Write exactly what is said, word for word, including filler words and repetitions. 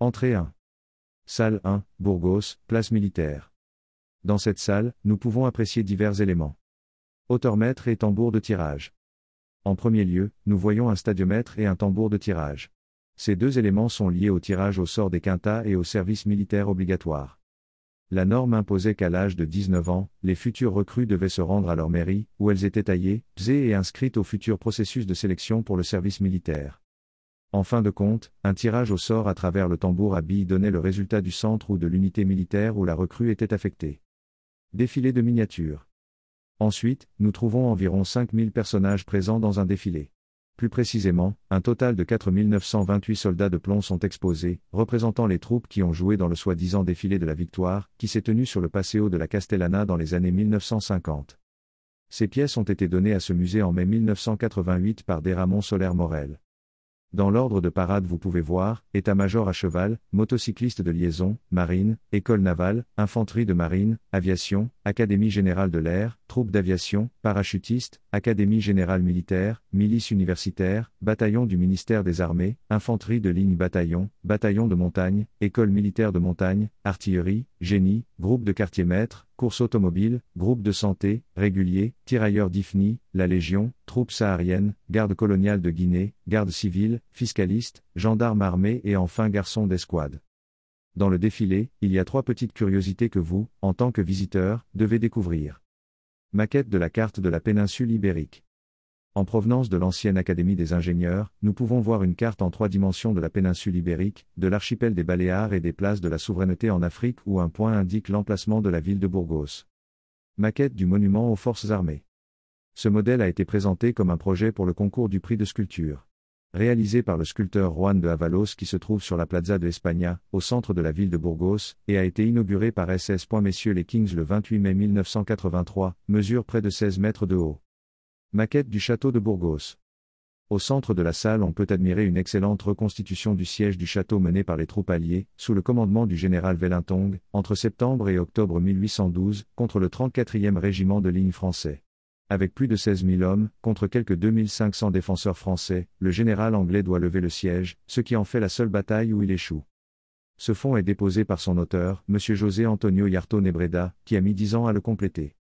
Entrée un. Salle un, Burgos, place militaire. Dans cette salle, nous pouvons apprécier divers éléments. Hauteur-mètre et tambour de tirage. En premier lieu, nous voyons un stadiomètre et un tambour de tirage. Ces deux éléments sont liés au tirage au sort des quintas et au service militaire obligatoire. La norme imposait qu'à l'âge de dix-neuf ans, les futures recrues devaient se rendre à leur mairie, où elles étaient taillées, pesées et inscrites au futur processus de sélection pour le service militaire. En fin de compte, un tirage au sort à travers le tambour à billes donnait le résultat du centre ou de l'unité militaire où la recrue était affectée. Défilé de miniatures. Ensuite, nous trouvons environ cinq mille personnages présents dans un défilé. Plus précisément, un total de quatre mille neuf cent vingt-huit soldats de plomb sont exposés, représentant les troupes qui ont joué dans le soi-disant défilé de la victoire, qui s'est tenu sur le Paseo de la Castellana dans les années mille neuf cent cinquante. Ces pièces ont été données à ce musée en mai mille neuf cent quatre-vingt-huit par des Ramon Soler Morel. Dans l'ordre de parade vous pouvez voir, état-major à cheval, motocycliste de liaison, marine, école navale, infanterie de marine, aviation, académie générale de l'air, troupes d'aviation, parachutistes, académie générale militaire, milice universitaire, bataillon du ministère des armées, infanterie de ligne bataillon, bataillon de montagne, école militaire de montagne, artillerie, génie, groupe de quartier-maître, course automobile, groupe de santé, régulier, tirailleurs d'I F N I, la Légion, troupes sahariennes, garde coloniale de Guinée, garde civile, fiscaliste, gendarme armé et enfin garçon d'escouade. Dans le défilé, il y a trois petites curiosités que vous, en tant que visiteur, devez découvrir. Maquette de la carte de la péninsule ibérique. En provenance de l'ancienne Académie des ingénieurs, nous pouvons voir une carte en trois dimensions de la péninsule ibérique, de l'archipel des Baléares et des places de la souveraineté en Afrique où un point indique l'emplacement de la ville de Burgos. Maquette du monument aux forces armées. Ce modèle a été présenté comme un projet pour le concours du prix de sculpture. Réalisé par le sculpteur Juan de Avalos qui se trouve sur la Plaza de España, au centre de la ville de Burgos, et a été inauguré par S S. Messieurs les Kings le vingt-huit mai mille neuf cent quatre-vingt-trois, mesure près de seize mètres de haut. Maquette du château de Burgos. Au centre de la salle on peut admirer une excellente reconstitution du siège du château mené par les troupes alliées, sous le commandement du général Wellington, entre septembre et octobre mille huit cent douze, contre le trente-quatrième régiment de ligne français. Avec plus de seize mille hommes, contre quelques deux mille cinq cents défenseurs français, le général anglais doit lever le siège, ce qui en fait la seule bataille où il échoue. Ce fonds est déposé par son auteur, M. José Antonio Yarto Nebreda, qui a mis dix ans à le compléter.